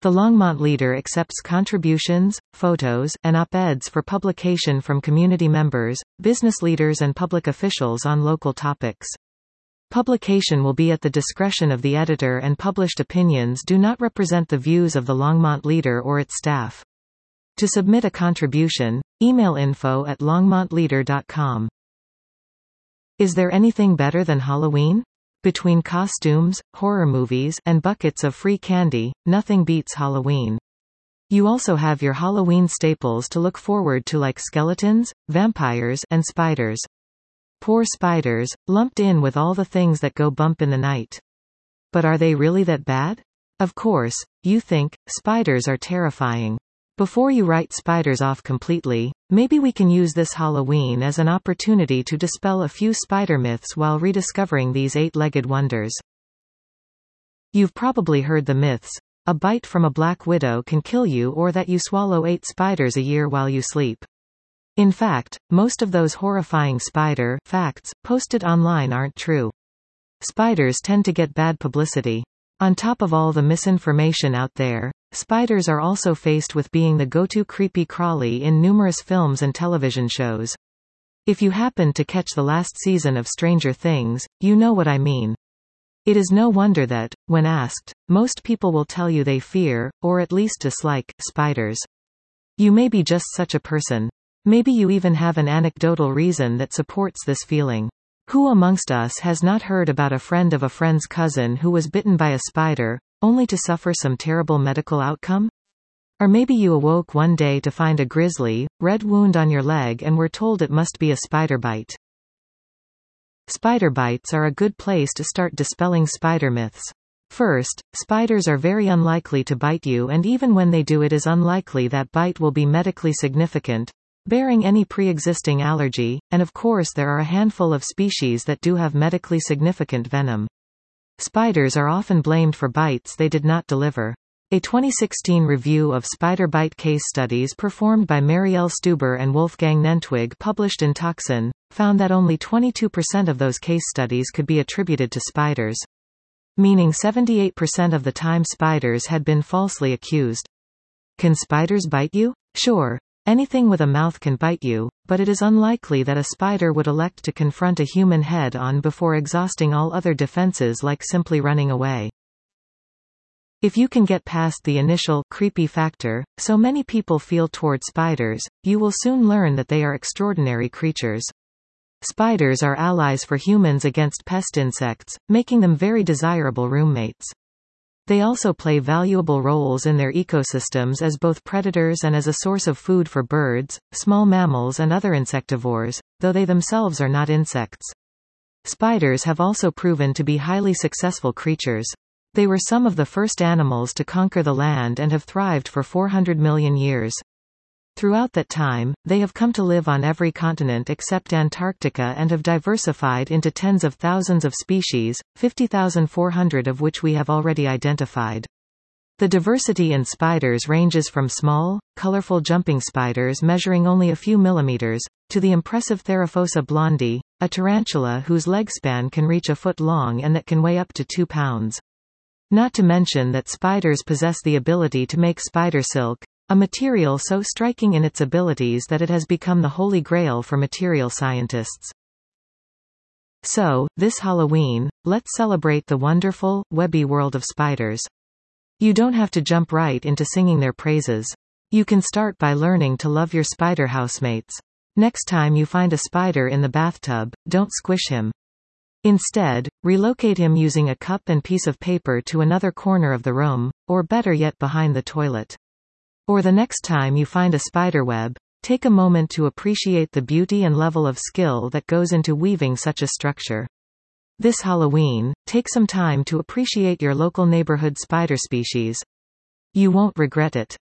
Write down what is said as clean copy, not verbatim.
The Longmont Leader accepts contributions, photos, and op-eds for publication from community members, business leaders and public officials on local topics. Publication will be at the discretion of the editor, and published opinions do not represent the views of the Longmont Leader or its staff. To submit a contribution, email info@longmontleader.com. Is there anything better than Halloween? Between costumes, horror movies, and buckets of free candy, nothing beats Halloween. You also have your Halloween staples to look forward to, like skeletons, vampires, and spiders. Poor spiders, lumped in with all the things that go bump in the night. But are they really that bad? Of course, you think, spiders are terrifying. Before you write spiders off completely, maybe we can use this Halloween as an opportunity to dispel a few spider myths while rediscovering these eight-legged wonders. You've probably heard the myths: a bite from a black widow can kill you, or that you swallow 8 spiders a year while you sleep. In fact, most of those horrifying spider facts posted online aren't true. Spiders tend to get bad publicity. On top of all the misinformation out there, spiders are also faced with being the go-to creepy crawly in numerous films and television shows. If you happened to catch the last season of Stranger Things, you know what I mean. It is no wonder that, when asked, most people will tell you they fear, or at least dislike, spiders. You may be just such a person. Maybe you even have an anecdotal reason that supports this feeling. Who amongst us has not heard about a friend of a friend's cousin who was bitten by a spider, only to suffer some terrible medical outcome? Or maybe you awoke one day to find a grisly, red wound on your leg and were told it must be a spider bite. Spider bites are a good place to start dispelling spider myths. First, spiders are very unlikely to bite you, and even when they do, it is unlikely that bite will be medically significant, bearing any pre-existing allergy, and of course there are a handful of species that do have medically significant venom. Spiders are often blamed for bites they did not deliver. A 2016 review of spider bite case studies performed by Marielle Stuber and Wolfgang Nentwig, published in Toxin, found that only 22% of those case studies could be attributed to spiders. Meaning 78% of the time spiders had been falsely accused. Can spiders bite you? Sure. Anything with a mouth can bite you, but it is unlikely that a spider would elect to confront a human head-on before exhausting all other defenses, like simply running away. If you can get past the initial creepy factor so many people feel toward spiders, you will soon learn that they are extraordinary creatures. Spiders are allies for humans against pest insects, making them very desirable roommates. They also play valuable roles in their ecosystems as both predators and as a source of food for birds, small mammals and other insectivores, though they themselves are not insects. Spiders have also proven to be highly successful creatures. They were some of the first animals to conquer the land and have thrived for 400 million years. Throughout that time, they have come to live on every continent except Antarctica and have diversified into tens of thousands of species, 50,400 of which we have already identified. The diversity in spiders ranges from small, colorful jumping spiders measuring only a few millimeters, to the impressive Theraphosa blondi, a tarantula whose leg span can reach a foot long and that can weigh up to 2 pounds. Not to mention that spiders possess the ability to make spider silk, a material so striking in its abilities that it has become the holy grail for material scientists. So, this Halloween, let's celebrate the wonderful, webby world of spiders. You don't have to jump right into singing their praises. You can start by learning to love your spider housemates. Next time you find a spider in the bathtub, don't squish him. Instead, relocate him using a cup and piece of paper to another corner of the room, or better yet behind the toilet. Or the next time you find a spider web, take a moment to appreciate the beauty and level of skill that goes into weaving such a structure. This Halloween, take some time to appreciate your local neighborhood spider species. You won't regret it.